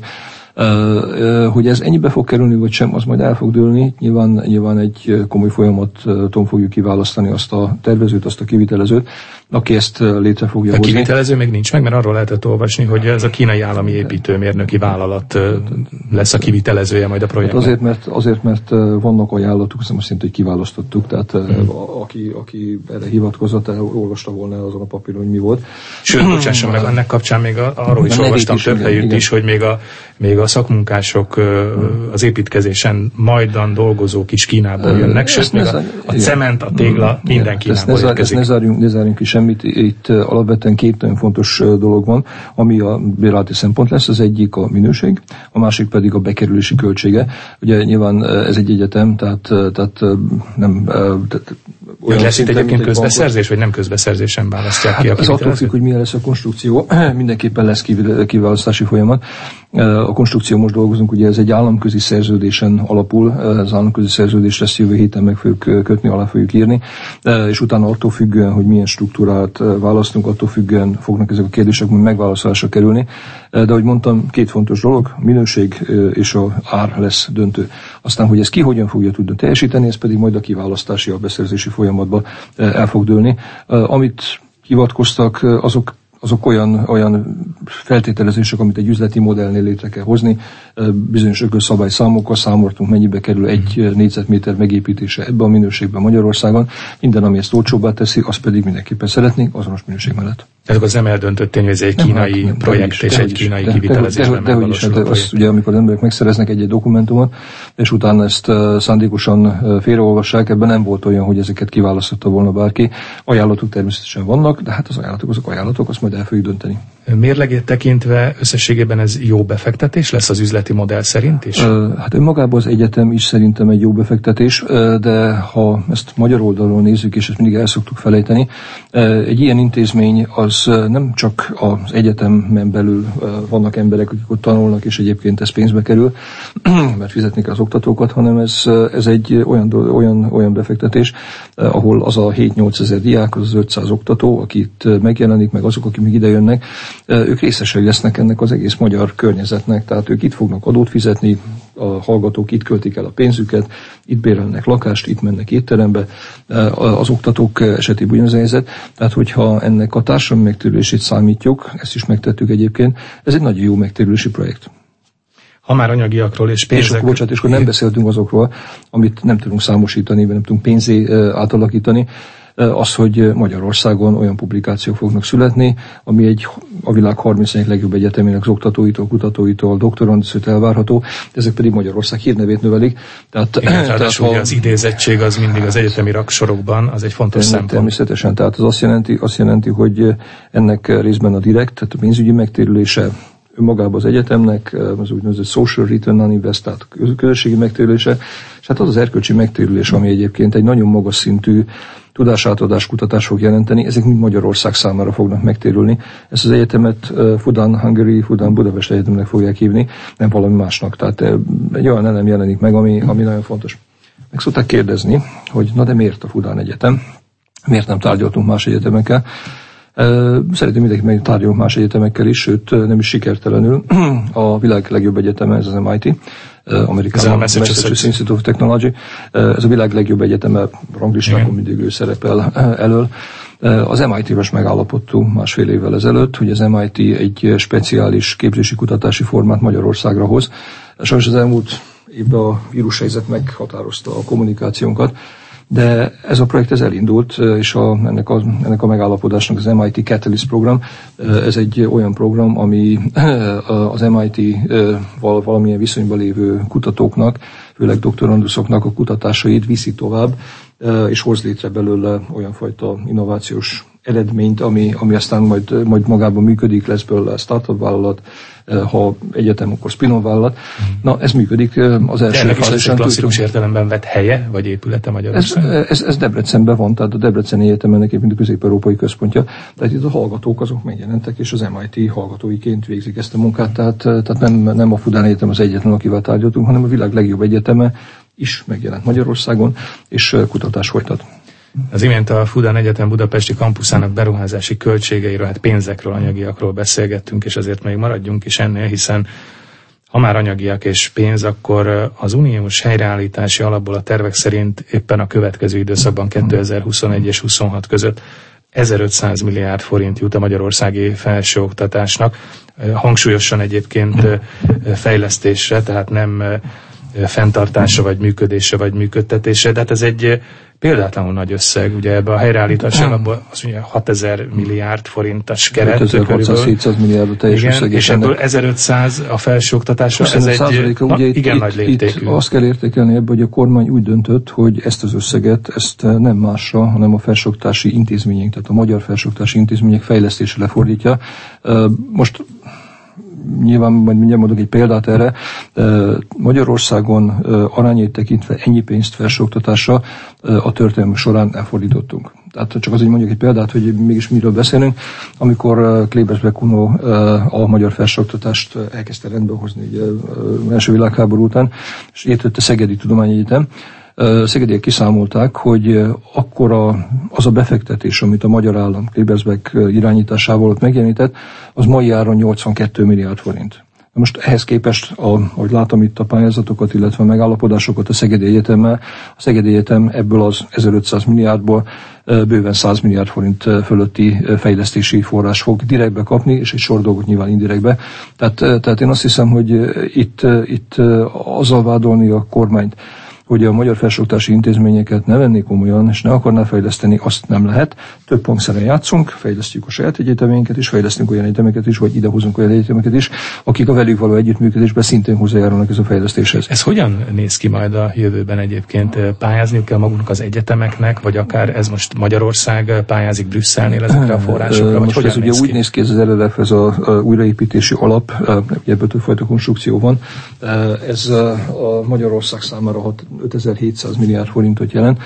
Hogy ez ennyibe fog kerülni, vagy sem, az majd el fog dőlni. Nyilván, nyilván egy komoly folyamaton fogjuk kiválasztani azt a tervezőt, azt a kivitelezőt, aki ezt létre fogja hozni. A kivitelező még nincs meg, mert arról lehetett olvasni, hogy ez a kínai állami építőmérnöki vállalat lesz a kivitelezője majd a projektnek. Hát azért, mert, azért, mert vannak ajánlatok, azt most hogy kiválasztottuk, tehát hmm. aki, aki erre hivatkozott, olvasta volna azon a papíron, hogy mi volt. Sőt, bocsásson meg, ennek kapcsán még arról is olvastam több helyütt is, hogy még a, még a szakmunkások az építkezésen majdan dolgozók is Kínából jönnek, sőt, még a, a cement, a tégla, minden Kínából érkezik. Ezt ne zárjunk, ne zárjunk ki semmit, itt alapvetően két nagyon fontos dolog van, ami a bérleti szempont lesz, az egyik a minőség, a másik pedig a bekerülési költsége. Ugye nyilván ez egy egyetem, tehát, tehát nem tehát Olyan lesz itt egyébként közbeszerzés, vagy nem közbeszerzésen választják hát ki a kivitelezőt? Ez attól függ, hogy milyen lesz a konstrukció. Mindenképpen lesz kiválasztási folyamat. A konstrukció most dolgozunk, ugye ez egy államközi szerződésen alapul, az államközi szerződést lesz jövő héten meg fogjuk kötni, alá fogjuk írni, és utána attól függően, hogy milyen struktúrát választunk, attól függően fognak ezek a kérdések megválaszolásra kerülni. De ahogy mondtam, két fontos dolog, minőség és a ár lesz döntő. Aztán, hogy ez ki hogyan fogja tudni teljesíteni, ez pedig majd a kiválasztási, a beszerzési folyamatban el fog dőlni. Amit hivatkoztak, azok azok olyan, olyan feltételezések, amit egy üzleti modellnél létre kell hozni. Bizonyos ökölszabályszámokkal számoltunk, mennyibe kerül egy négyzetméter megépítése ebbe a minőségben Magyarországon. Minden, ami ezt olcsóbbá teszi, azt pedig mindenképpen szeretnénk azonos minőség mellett. Ezek az nem eldöntött tény, hogy ez egy kínai nem, projekt is, és egy kínai de, kivitelezésben de, de, de, de, de azt ugye, amikor az emberek megszereznek egy-egy dokumentumot, és utána ezt uh, szándékosan uh, félreolvassák, ebben nem volt olyan, hogy ezeket kiválasztotta volna bárki. Ajánlatok természetesen vannak, de hát az ajánlatok azok ajánlatok, azt majd el fogjuk dönteni. Mérlegét tekintve összességében ez jó befektetés lesz az üzleti modell szerint is? Uh, hát önmagában az egyetem is szerintem egy jó befektetés, uh, de ha ezt magyar oldalról nézzük, és ezt mindig el szoktuk felejteni, uh, egy ilyen intézmény az nem csak az egyetemen belül vannak emberek, akik ott tanulnak, és egyébként ez pénzbe kerül, mert fizetni kell az oktatókat, hanem ez, ez egy olyan, olyan, olyan befektetés, ahol az a hét-nyolc ezer diák, az az ötszáz oktató, akit megjelenik, meg azok, akik még ide jönnek, ők részesei lesznek ennek az egész magyar környezetnek, tehát ők itt fognak adót fizetni, a hallgatók itt költik el a pénzüket, itt bérelnek lakást, itt mennek étterembe, az oktatók esetében ugyanaz a helyzet, tehát hogyha ennek a társadalmi megtérülését számítjuk, ezt is megtettük egyébként, ez egy nagyon jó megtérülési projekt. Ha már anyagiakról és pénzek... És akkor, bocsánat, és akkor nem beszéltünk azokról, amit nem tudunk számosítani, vagy nem tudunk pénzé átalakítani, az, hogy Magyarországon olyan publikációk fognak születni, ami egy a világ harminc legjobb egyetemének az oktatóitól, kutatóitól, doktoranduszt elvárható, ezek pedig Magyarország hírnevét növelik. Tehát, igen, tehát ha, ugye az idézettség az mindig az egyetemi rangsorokban, az egy fontos szempont. Természetesen, tehát az azt jelenti, azt jelenti, hogy ennek részben a direkt, tehát a pénzügyi megtérülése önmagában az egyetemnek, az úgynevezett social return on invest, tehát közösségi megtérülése, és hát az az erkölcsi megtérülés, ami egyébként egy nagyon magas szintű tudásátadás, kutatás fog jelenteni, ezek mind Magyarország számára fognak megtérülni. Ezt az egyetemet Fudan Hungary, Fudan Budapest Egyetemnek fogják hívni, nem valami másnak. Tehát egy olyan elem jelenik meg, ami, ami nagyon fontos. Meg szokták kérdezni, hogy na de miért a Fudan Egyetem? Miért nem tárgyaltunk más egyetemekkel? Szeretném mindenki meg tárgyalunk más egyetemekkel is, sőt nem is sikertelenül. A világ legjobb egyeteme, ez az em i té, Amerikában, a Massachusetts Institute of Technology. Ez a világ legjobb egyeteme, ranglistákon mindig ő szerepel elől. Az em i té-vel is megállapodtunk másfél évvel ezelőtt, hogy az em i té egy speciális képzési kutatási formát Magyarországra hoz. Sajnos az elmúlt évben a vírushelyzet meghatározta a kommunikációnkat, de ez a projekt ez elindult, és a, ennek, a, ennek a megállapodásnak az em i té Catalyst program, ez egy olyan program, ami az em i té-val valamilyen viszonyban lévő kutatóknak, főleg doktoranduszoknak a kutatásait viszi tovább, és hoz létre belőle olyan fajta innovációs eredményt, ami, ami aztán majd, majd magában működik, lesz belőle startup vállalat, ha egyetem, akkor spin-off vállalat. Na, ez működik az első fázisán. Ennek is klasszikus értelemben vett helye, vagy épülete Magyarországon? Ez, ez, ez Debrecenben van, tehát a Debreceni Egyetemen egyébként a közép-európai központja. Tehát itt a hallgatók azok megjelentek, és az em i té hallgatóiként végzik ezt a munkát, tehát, tehát nem, nem a Fudan Egyetem az egyetlen, akivel tárgyaltunk, hanem a világ legjobb egyeteme is megjelent Magyarországon, és kutatás folytat. Az imént a Fudan Egyetem budapesti kampuszának beruházási költségeiről, hát pénzekről, anyagiakról beszélgettünk, és azért még maradjunk is ennél, hiszen ha már anyagiak és pénz, akkor az uniós helyreállítási alapból a tervek szerint éppen a következő időszakban kétezer-huszonegy és huszonhat között ezerötszáz milliárd forint jut a magyarországi felsőoktatásnak, hangsúlyosan egyébként fejlesztésre, tehát nem fenntartásra, vagy működésre, vagy működtetésre, de hát ez egy példátlanul nagy összeg, ugye ebbe a helyreállítási alapból azt mondja hatezer milliárd forintos keret. ötezer-hatszáz-hétszáz milliárd a teljes összeg. És ebből ezerötszáz a felsőoktatásra, ez egy na, ugye igen itt, nagy léptékű. Itt azt kell értékelni ebbe, hogy a kormány úgy döntött, hogy ezt az összeget, ezt nem másra, hanem a felsőoktatási intézmények, tehát a magyar felsőoktatási intézmények fejlesztésre lefordítja. Most nyilván majd mindjárt mondok egy példát erre. Magyarországon arányait tekintve ennyi pénzt felsőoktatásra a történelem során elfordítottunk. Tehát csak azért mondjuk egy példát, hogy mégis miről beszélünk. Amikor Klebersberg Kuno a magyar felsőoktatást elkezdte rendbe hozni ugye, első világháború után, és létrejött a Szegedi Tudományegyetem, Szegediek kiszámolták, hogy akkora az a befektetés, amit a magyar állam Klebersberg irányításával ott megjelenített, az mai áron nyolcvankettő milliárd forint. Most ehhez képest, ahogy látom itt a pályázatokat, illetve a megállapodásokat a Szegedi Egyetemmel, a Szegedi Egyetem ebből az ezerötszáz milliárdból bőven száz milliárd forint fölötti fejlesztési forrás fog direktbe kapni, és egy sor dolgot nyilván indirektbe. Tehát, tehát én azt hiszem, hogy itt, itt azzal vádolni a kormányt, hogy a magyar felsőoktatási intézményeket ne vennék komolyan, és ne akarná fejleszteni, azt nem lehet. Több hangszeren játszunk, fejlesztjük a saját egyetemeinket is, fejlesztünk olyan egyetemeket is, vagy idehozunk olyan egyetemeket is, akik a velük való együttműködésben szintén hozzájárulnak ez a fejlesztéshez. Ez hogyan néz ki majd a jövőben egyébként? Pályázniuk kell maguknak az egyetemeknek, vagy akár ez most Magyarország pályázik Brüsszelnél ezekre a forrásokra? Most ez ugye úgy néz ki, ez az er er ef, ez a újraépítési alap, ugye ebből többfajta konstrukció van. Ez a Magyarország számára ötezer-hétszáz milliárd forintot jelent.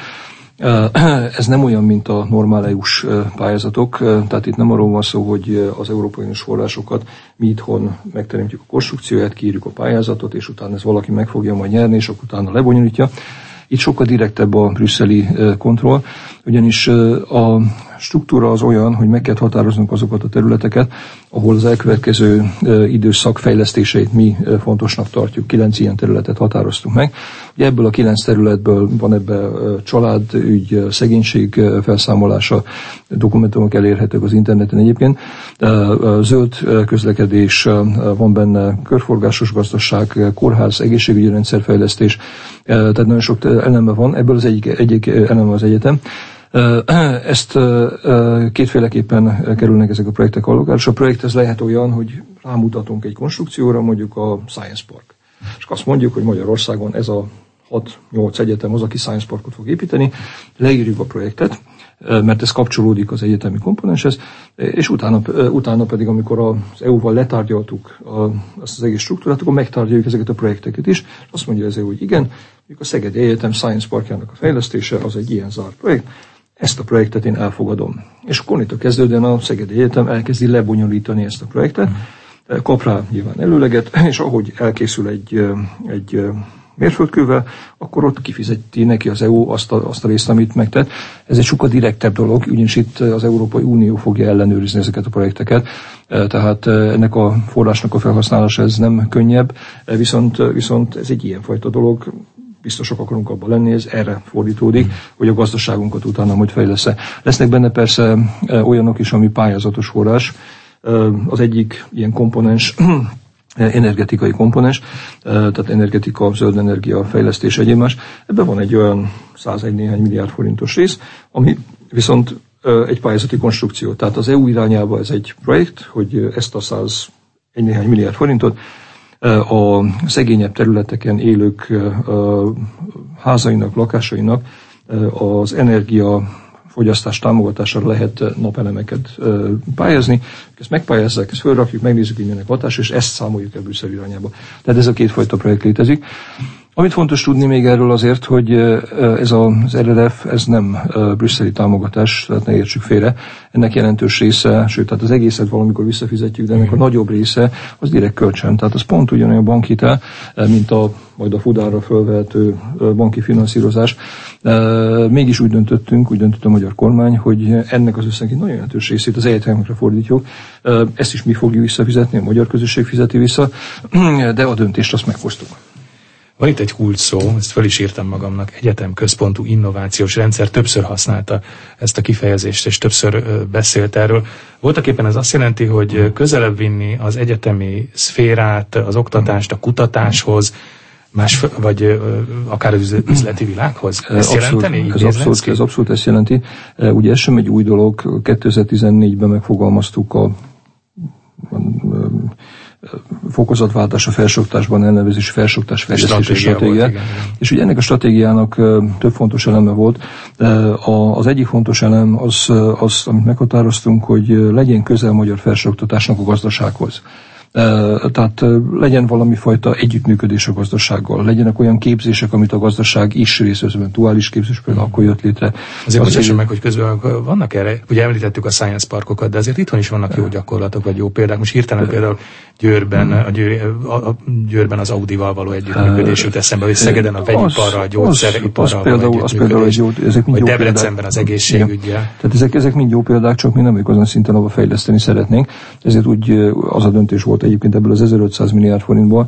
Ez nem olyan, mint a normál é u-s pályázatok, tehát itt nem arról van szó, hogy az európai uniós forrásokat mi itthon megteremtjük a konstrukcióját, kiírjuk a pályázatot, és utána ez valaki meg fogja majd nyerni, és akkor utána lebonyolítja. Itt sokkal direktebb a brüsszeli kontroll, ugyanis a struktúra az olyan, hogy meg kell határoznunk azokat a területeket, ahol az elkövetkező időszak fejlesztéseit mi fontosnak tartjuk. Kilenc ilyen területet határoztunk meg. Ugye ebből a kilenc területből van ebbe családügy, szegénység felszámolása, dokumentumok elérhetők az interneten egyébként. Zöld közlekedés, van benne körforgásos gazdaság, kórház, egészségügyi rendszerfejlesztés, tehát nagyon sok eleme van. Ebből az egyik, egyik eleme az egyetem. Ezt kétféleképpen kerülnek ezek a projektek allokálásra. A projekt ez lehet olyan, hogy rámutatunk egy konstrukcióra, mondjuk a Science Park. És azt mondjuk, hogy Magyarországon ez a hat-nyolc egyetem az, aki Science Parkot fog építeni, leírjuk a projektet, mert ez kapcsolódik az egyetemi komponenshez, és utána, utána pedig, amikor az é u-val letárgyaltuk azt az egész struktúrát, akkor megtárgyaljuk ezeket a projekteket is, és azt mondja az é u, hogy igen, a Szegedi Egyetem Science Parkjának a fejlesztése az egy ilyen zárt projekt, ezt a projektet én elfogadom. És akkor onnitól kezdődően a Szegedi Egyetem elkezdi lebonyolítani ezt a projektet, kap rá nyilván előleget, és ahogy elkészül egy, egy mérföldkővel, akkor ott kifizeti neki az é u azt a, azt a részt, amit megtett. Ez egy sokkal direktebb dolog, ugyanis itt az Európai Unió fogja ellenőrizni ezeket a projekteket, tehát ennek a forrásnak a felhasználása ez nem könnyebb, viszont, viszont ez egy ilyenfajta dolog, biztosak akarunk abban lenni, ez erre fordítódik, mm. hogy a gazdaságunkat utána majd fejlesz-e. Lesznek benne persze olyanok is, ami pályázatos forrás. Az egyik ilyen komponens, energetikai komponens, tehát energetika, zöld energia, fejlesztés, egyéb más. Ebben van egy olyan százegy néhány milliárd forintos rész, ami viszont egy pályázati konstrukció. Tehát az é u irányába ez egy projekt, hogy ezt a százegy néhány milliárd forintot a szegényebb területeken élők házainak, lakásainak az energia fogyasztás támogatására lehet napelemeket pályázni. Ezt megpályázzák, ezt fölrakjuk, megnézzük, hogy milyenek hatás, és ezt számoljuk el Brüsszel irányába. Tehát ez a kétfajta projekt létezik. Amit fontos tudni még erről azért, hogy ez az er er ef, ez nem brüsszeli támogatás, tehát ne értsük félre. Ennek jelentős része, sőt, tehát az egészet valamikor visszafizetjük, de ennek a nagyobb része az direkt kölcsön. Tehát az pont ugyanolyan bankhitel, mint a majd a Fudárra fölvehető banki finanszírozás. Mégis úgy döntöttünk, úgy döntött a magyar kormány, hogy ennek az összegnek nagyon jelentős részét az egyetemekre fordítjuk. Ezt is mi fogjuk visszafizetni, a magyar közösség fizeti vissza, de a döntést azt meghoztuk. Van itt egy kulcs szó, ezt fel is írtam magamnak, egyetemközpontú innovációs rendszer, többször használta ezt a kifejezést, és többször beszélt erről. Voltaképpen ez azt jelenti, hogy közelebb vinni az egyetemi szférát, az oktatást a kutatáshoz, más, vagy akár az üzleti világhoz? Ezt abszolút, jelenteni? Ez abszolút, ez abszolút ezt jelenti. Ugye ez sem egy új dolog, kétezer-tizennégyben megfogalmaztuk a fokozatváltás a felsőoktatásban elnevezés felsőoktatás fejlesztési stratégia. Igen, és ugye ennek a stratégiának több fontos eleme volt. Az egyik fontos elem az, az, amit meghatároztunk, hogy legyen közel magyar felsőoktatásnak a gazdasághoz. Tehát legyen valami fajta együttműködés a gazdasággal, legyenek olyan képzések, amit a gazdaság is részt vesz, duális képzés például akkor jött létre. Azért bocsássam meg, hogy közben vannak erre, ugye említettük a science parkokat, de azért itthon is vannak jó gyakorlatok, vagy jó példák. Most hirtelen például Győrben, a, Győr, a Győrben az Audival való együttműködés jut eszembe, vagy Szegeden a vegyiparral, a gyógyszeriparral való együttműködés, vagy Debrecenben az egészségügyel. Tehát ezek, ezek mind jó példák, csak mi nem ők azon szinten, ahol fejleszteni szeretnénk. Ezért úgy az a döntés volt egyébként ebből az ezerötszáz milliárd forintból,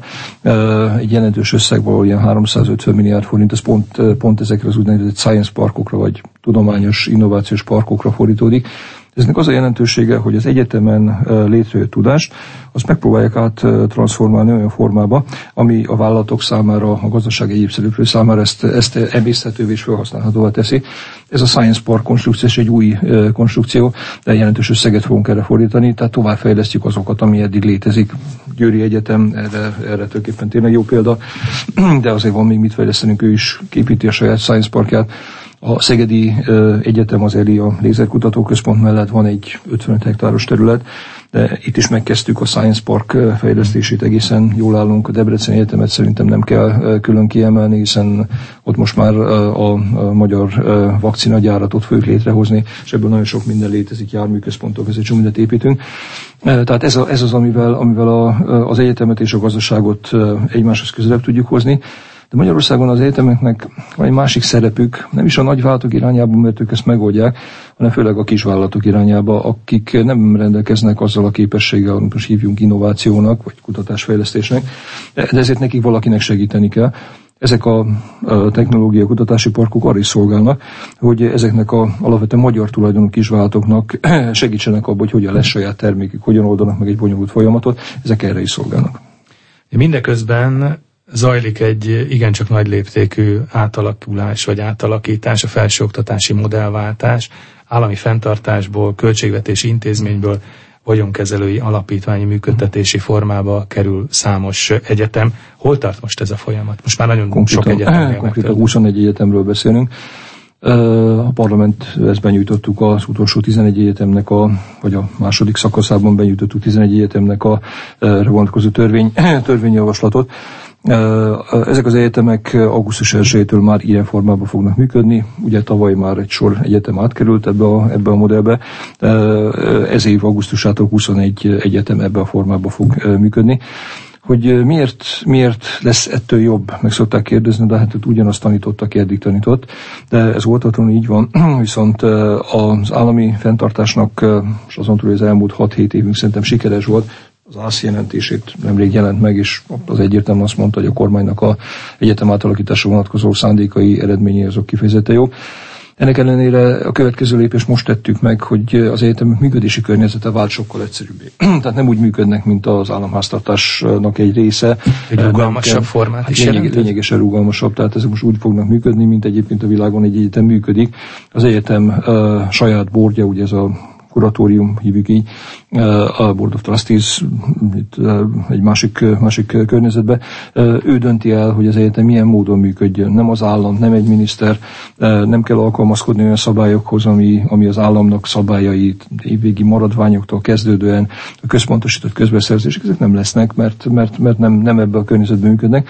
egy jelentős összeg való ilyen háromszázötven milliárd forint, ez pont, pont ezekre az úgynevezett science parkokra, vagy tudományos innovációs parkokra fordítódik. Eznek az a jelentősége, hogy az egyetemen létrejött tudást, azt megpróbálják áttranszformálni olyan formába, ami a vállalatok számára, a gazdaság egyéb szereplők számára ezt, ezt emészthetővé és felhasználhatóvá teszi. Ez a Science Park konstrukció, és egy új konstrukció, de jelentős összeget fogunk erre fordítani, tehát továbbfejlesztjük azokat, ami eddig létezik. Győri Egyetem erre, erre tulajdonképpen tényleg jó példa, de azért van még mit fejlesztenünk, ő is képíti a saját Science Parkját. A Szegedi uh, Egyetem az ELI, a Lézerkutatóközpont mellett van egy ötvenöt hektáros terület, de itt is megkezdtük a Science Park fejlesztését, egészen jól állunk. A Debreceni Egyetemet szerintem nem kell uh, külön kiemelni, hiszen ott most már uh, a, a magyar uh, vakcinagyáratot fogjuk létrehozni, és ebből nagyon sok minden létezik, járműközpontok, ez egy csomó mindent építünk. Uh, tehát ez, a, ez az, amivel, amivel a, az egyetemet és a gazdaságot uh, egymáshoz közelebb tudjuk hozni. De Magyarországon az egyetemeknek van egy másik szerepük, nem is a nagyvállalatok irányába, mert ők ezt megoldják, hanem főleg a kisvállalatok irányába, akik nem rendelkeznek azzal a képességgel, amit most hívjunk innovációnak, vagy kutatásfejlesztésnek, de ezért nekik valakinek segíteni kell. Ezek a, a technológia kutatási parkok arra is szolgálnak, hogy ezeknek a alapvetően magyar tulajdonú kisvállalatoknak segítsenek abban, hogy hogyan lesz saját termékük, hogyan oldanak meg egy bonyolult folyamatot, ezek erre is szolgálnak. Mindeközben zajlik egy igencsak nagy léptékű átalakulás vagy átalakítás, a felsőoktatási modellváltás, állami fenntartásból, költségvetési intézményből vagyonkezelői alapítványi működtetési formába kerül számos egyetem. Hol tart most ez a folyamat? Most már nagyon konkrétan, sok egyetemnél konkrétan huszonegy egyetemről beszélünk. A parlament, ezt benyújtottuk az utolsó tizenegy egyetemnek, a, vagy a második szakaszában benyújtottuk tizenegy egyetemnek a vonatkozó törvény, törvényjavaslatot. Ezek az egyetemek augusztus elsejétől már ilyen formában fognak működni. Ugye tavaly már egy sor egyetem átkerült ebbe a, ebbe a modellbe. Ez év augusztusától huszonegy egyetem ebbe a formában fog működni. Hogy miért, miért lesz ettől jobb, meg szokták kérdezni, de hát ugyanazt tanítottak, aki eddig tanított, de ez voltatlanul így van, viszont az állami fenntartásnak, és azon túl, hogy az elmúlt hat-hét évünk szerintem sikeres volt, az ász jelentését nemrég jelent meg, és az egyértelműen azt mondta, hogy a kormánynak a egyetem átalakításra vonatkozó szándékai, eredményei azok kifejezetten jók. Ennek ellenére a következő lépést most tettük meg, hogy az egyetemek működési környezete vált sokkal egyszerűbbé. Tehát nem úgy működnek, mint az államháztartásnak egy része. Egy rugalmasabb formát is lényeg, lényegesen rugalmasabb, tehát ezek most úgy fognak működni, mint egyébként a világon egy egyetem működik. Az egyetem uh, saját bordja, ugye ez a kuratórium, hívjuk így, a Board of Trustees, itt egy másik, másik környezetben, ő dönti el, hogy az egyetem milyen módon működjön. Nem az állam, nem egy miniszter, nem kell alkalmazkodni olyan szabályokhoz, ami, ami az államnak szabályait, évvégi maradványoktól kezdődően, a központosított közbeszerzések, ezek nem lesznek, mert, mert, mert nem, nem ebben a környezetben működnek.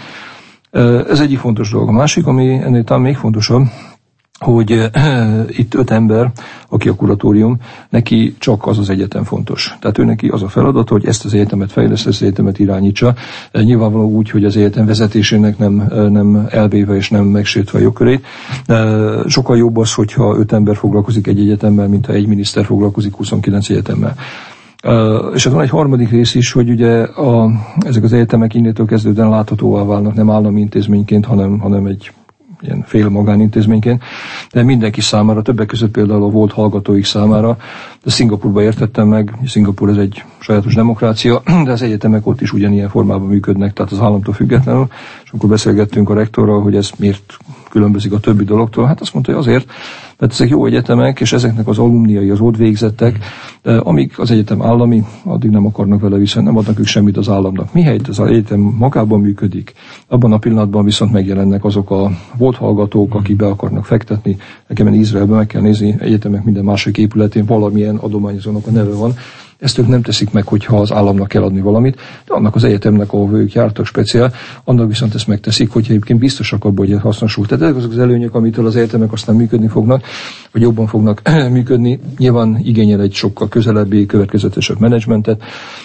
Ez egyik fontos dolog. A másik, ami ennél talán még fontosabb, hogy uh, itt öt ember, aki a kuratórium, neki csak az az egyetem fontos. Tehát ő neki az a feladat, hogy ezt az egyetemet fejleszt, ezt az egyetemet irányítsa. Uh, nyilvánvaló úgy, hogy az egyetem vezetésének nem, uh, nem elvéve és nem megsértve a jogkörét. Uh, sokkal jobb az, hogyha öt ember foglalkozik egy egyetemmel, mint ha egy miniszter foglalkozik huszonkilenc egyetemmel. Uh, és ez van egy harmadik rész is, hogy ugye a, ezek az egyetemek innétől kezdődően láthatóvá válnak, nem állami intézményként, hanem, hanem egy ilyen fél magánintézményként, de mindenki számára, többek között például a volt hallgatóik számára, de Szingapurba értettem meg, Szingapur ez egy sajátos demokrácia, de az egyetemek ott is ugyanilyen formában működnek, tehát az államtól függetlenül, és amikor beszélgettünk a rektorral, hogy ez miért különbözik a többi dologtól, hát azt mondta, hogy azért, mert ezek jó egyetemek, és ezeknek az alumniai, az ott végzettek, amíg az egyetem állami, addig nem akarnak vele viszont, nem adnak ők semmit az államnak. Mihelyt az egyetem magában működik, abban a pillanatban viszont megjelennek azok a volt hallgatók, akik be akarnak fektetni. Nekem Izraelben meg kell nézni, egyetemek minden másik épületén valamilyen adományozónak a neve van, Ezt ők nem teszik meg, hogyha az államnak kell adni valamit, de annak az egyetemnek, ahol ők jártak speciál, annak viszont ezt megteszik, hogy egyébként biztosak abban, hogy ez hasznosul. Tehát ezek azok az előnyök, amitől az egyetemek aztán működni fognak, vagy jobban fognak működni. Nyilván igényel egy sokkal közelebbi, következetesebb menedzsmentet,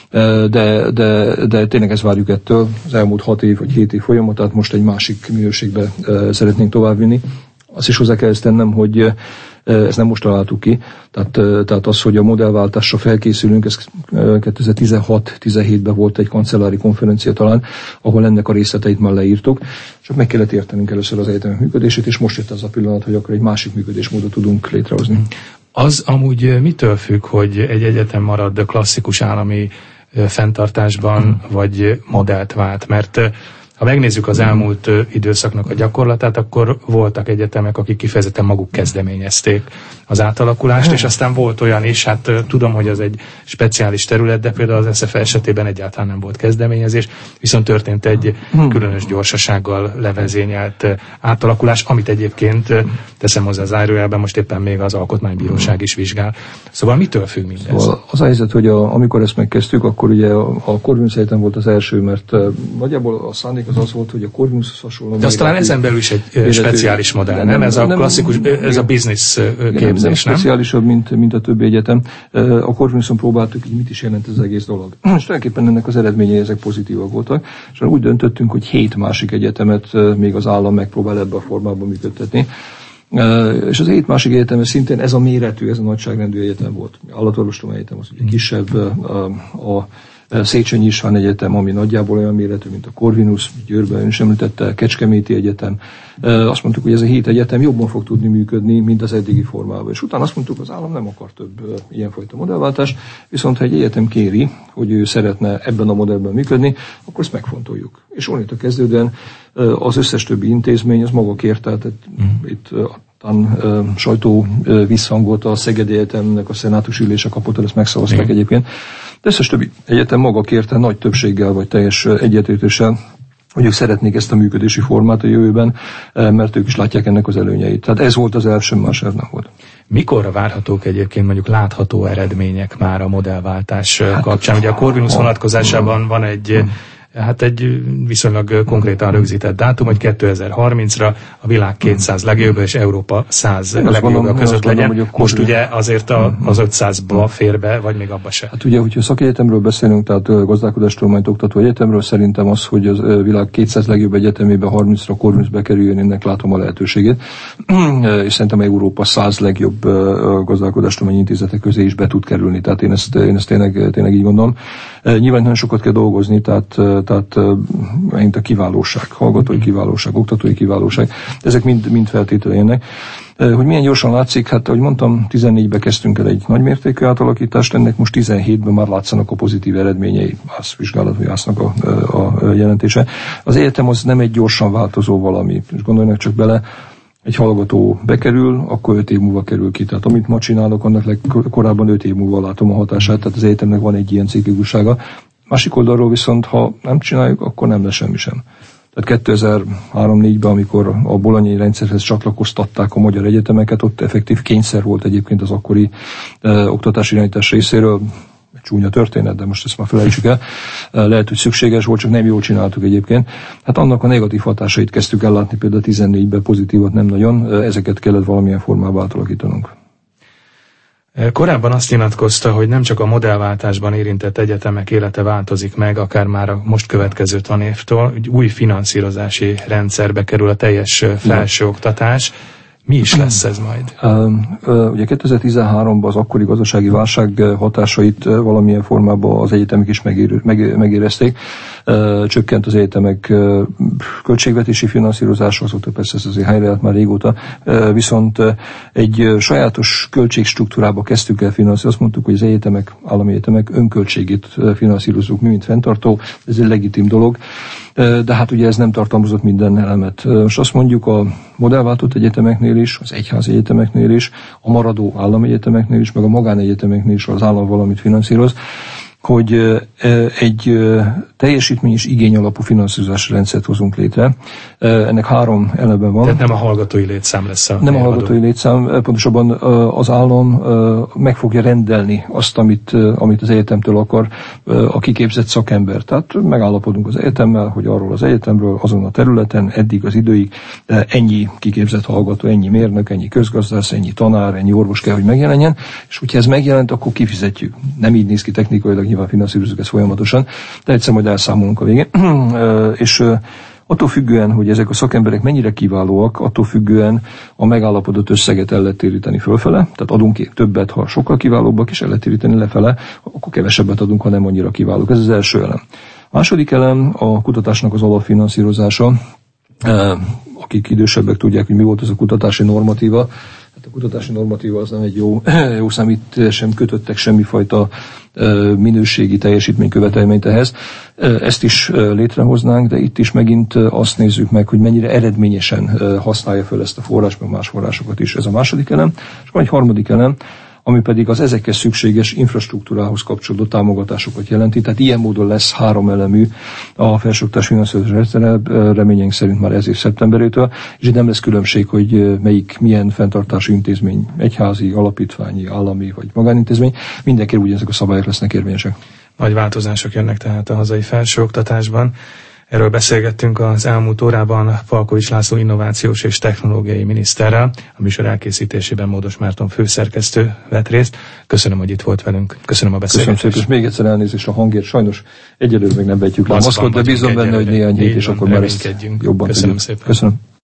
de, de, de tényleg ezt várjuk ettől az elmúlt hat év vagy hét év folyamatát, most egy másik minőségbe szeretnénk továbbvinni. Azt is hozzá kell ezt tennem, hogy ezt nem most találtuk ki, tehát, tehát az, hogy a modellváltásra felkészülünk, ez kétezer-tizenhat tizenhétben volt egy kancellári konferencia talán, ahol ennek a részleteit már leírtuk, csak meg kellett értenünk először az egyetemek működését, és most jött az a pillanat, hogy akkor egy másik működésmódot tudunk létrehozni. Az amúgy mitől függ, hogy egy egyetem marad klasszikus állami fenntartásban, hmm. vagy modellt vált? Mert ha megnézzük az elmúlt időszaknak a gyakorlatát, akkor voltak egyetemek, akik kifejezetten maguk kezdeményezték az átalakulást, és aztán volt olyan is, hát tudom, hogy az egy speciális terület, de például az es ef esetében egyáltalán nem volt kezdeményezés, viszont történt egy különös gyorsasággal levezényelt átalakulás, amit egyébként teszem hozzá az zárójelben, most éppen még az Alkotmánybíróság is vizsgál. Szóval mitől függ mindez? Szóval az a helyzet, hogy a, amikor ezt megkezdtük, akkor ugye a, a Corvinus Egyetem volt az első, mert uh, nagyjából a szándék az az volt, hogy a Corvinushoz hasonló... De aztán ezen belül is egy életű, speciális modell, nem? nem? Ez a klasszikus, nem, ez a business képzés, nem? Nem speciálisabb, mint, mint a többi egyetem. A Corvinuson próbáltuk, hogy mit is jelent ez az egész dolog. És tulajdonképpen ennek az eredményei ezek pozitívak voltak, és úgy döntöttünk, hogy hét másik egyetemet még az állam megpróbál ebbe a formában működtetni. Uh, és az hét másik egyetem szintén ez a méretű, ez a nagyságrendű egyetem volt. Állatorvostudomány egyetem az ugye kisebb, uh, a Széchenyi István Egyetem, ami nagyjából olyan méretű, mint a Corvinus, Győrben ön is említette, Kecskeméti Egyetem. Azt mondtuk, hogy ez a hét egyetem jobban fog tudni működni, mint az eddigi formában. És utána azt mondtuk, az állam nem akar több ilyenfajta modellváltást, viszont ha egy egyetem kéri, hogy ő szeretne ebben a modellben működni, akkor ezt megfontoljuk. És onnantól kezdődően az összes többi intézmény az maga kérte, tehát mm. itt Tán uh, sajtó uh, visszhangot a Szegedi Egyetemnek a szenátus ülése kapott, ezt megszavazták mm. egyébként. De összes többi egyetem maga kérte nagy többséggel, vagy teljes uh, egyetértéssel, hogy ők szeretnék ezt a működési formát a jövőben, uh, mert ők is látják ennek az előnyeit. Tehát ez volt az első, más nem volt. Mikorra várhatók egyébként mondjuk látható eredmények már a modellváltás hát, kapcsán? Ugye a Corvinus vonatkozásában van egy... Hát egy viszonylag konkrétan rögzített dátum, hogy kétezer-harmincra a világ kétszáz legjobb és Európa száz legjobb között legyen. Mondom, most ugye azért a, az ötszázba fér be, vagy még abba se. Hát ugye, hogyha szakegyetemről beszélünk, tehát gazdálkodástudományt oktató egyetemről, szerintem az, hogy az világ kétszáz legjobb egyetemében harmincra Corvinus bekerüljön, ennek látom a lehetőségét. És szerintem Európa száz legjobb gazdálkodástudományi intézetek közé is be tud kerülni. Tehát én ezt, én ezt tényleg, tényleg így gondolom. Nyilván nagyon sokat kell dolgozni, tehát tehát mint a kiválóság, hallgatói kiválóság, oktatói kiválóság, ezek mind, mind feltételejének. Hogy milyen gyorsan látszik, hát ahogy mondtam, tizennégyben kezdtünk el egy nagymértékű átalakítást, ennek most tizenhétben már látszanak a pozitív eredményei, az vizsgálat, vagy ásznak a, a jelentése. Az egyetem az nem egy gyorsan változó valami, és gondoljanak csak bele, egy hallgató bekerül, akkor öt év múlva kerül ki. Tehát amit ma csinálok, annak legkorábban öt év múlva látom a hatását, tehát az egyetemnek van egy ilyen ciklikussága. Másik oldalról viszont, ha nem csináljuk, akkor nem lesz semmi sem. Tehát kétezer-három-négyben, amikor a bolonyai rendszerhez csatlakoztatták a magyar egyetemeket, ott effektív kényszer volt egyébként az akkori eh, oktatási irányítás részéről. Egy csúnya történet, de most ezt már felejtsük el. Lehet, hogy szükséges volt, csak nem jól csináltuk egyébként. Hát annak a negatív hatásait kezdtük el látni, például tizennégyben pozitívat nem nagyon, ezeket kellett valamilyen formában átalakítanunk. Korábban azt nyilatkozta, hogy nem csak a modellváltásban érintett egyetemek élete változik meg, akár már a most következő tanévtől, hogy új finanszírozási rendszerbe kerül a teljes felsőoktatás. Mi is lesz ez majd? Uh, ugye kétezer-tizenháromban az akkori gazdasági válság hatásait valamilyen formában az egyetemek is megér, meg, megérezték. Uh, csökkent az egyetemek uh, költségvetési finanszírozása, azóta persze ez azért helyreállt már régóta, uh, viszont uh, egy uh, sajátos költségstruktúrába kezdtük el finanszírozni. Azt mondtuk, hogy az egyetemek, állami egyetemek önköltségét uh, finanszírozzuk mi, mint fenntartó. Ez egy legitim dolog. De hát ugye ez nem tartalmazott minden elemet. Most azt mondjuk a modellváltott egyetemeknél is, az egyházi egyetemeknél is, a maradó állami egyetemeknél is, meg a magánegyetemeknél is az állam valamit finanszíroz. hogy egy teljesítmény és igény alapú finanszírozási rendszert hozunk létre. Ennek három eleme van. Tehát nem a hallgatói létszám lesz a Nem a hallgatói létszám, pontosabban az állam meg fogja rendelni azt, amit, amit az egyetemtől akar a kiképzett szakember. Tehát megállapodunk az egyetemmel, hogy arról az egyetemről, azon a területen, eddig az időig ennyi kiképzett hallgató, ennyi mérnök, ennyi közgazdász, ennyi tanár, ennyi orvos kell, hogy megjelenjen, és hogyha ez megjelent, akkor kifizetjük. Nem így néz ki technikailag, nyilván finanszírozzuk ezt folyamatosan, de egyszer majd elszámolunk a végén. És attól függően, hogy ezek a szakemberek mennyire kiválóak, attól függően a megállapodott összeget el lehet téríteni fölfele, tehát adunk ki többet, ha sokkal kiválóbbak, és el lehet téríteni lefele, akkor kevesebbet adunk, ha nem annyira kiválók. Ez az első elem. A második elem a kutatásnak az alapfinanszírozása. Akik idősebbek tudják, hogy mi volt ez a kutatási normatíva. Hát a kutatási normatíva az nem egy jó, jó számít, sem kötöttek semmifajta minőségi teljesítménykövetelményt ehhez. Ezt is létrehoznánk, de itt is megint azt nézzük meg, hogy mennyire eredményesen használja fel ezt a forrás, meg más forrásokat is. Ez a második elem. És van egy harmadik elem, ami pedig az ezekhez szükséges infrastruktúrához kapcsolódó támogatásokat jelenti. Tehát ilyen módon lesz három elemű a felsőoktatás finanszírozási rendszere, reményeink szerint már ez év szeptemberétől, és itt nem lesz különbség, hogy melyik, milyen fenntartási intézmény, egyházi, alapítványi, állami vagy magánintézmény, mindenki ugyanezek a szabályok lesznek érvényesek. Nagy változások jönnek tehát a hazai felsőoktatásban. Erről beszélgettünk az elmúlt órában Palkovics László innovációs és technológiai miniszterrel. A műsor elkészítésében Módos Márton főszerkesztő vett részt. Köszönöm, hogy itt volt velünk. Köszönöm a beszélgetést. Köszönöm szépen, és még egyszer elnézést a hangért. Sajnos egyelőre még nem vetjük le a maszkot, de bízom benne, hogy néhány hét, és akkor már ezt jobban Köszönöm szépen. Köszönöm.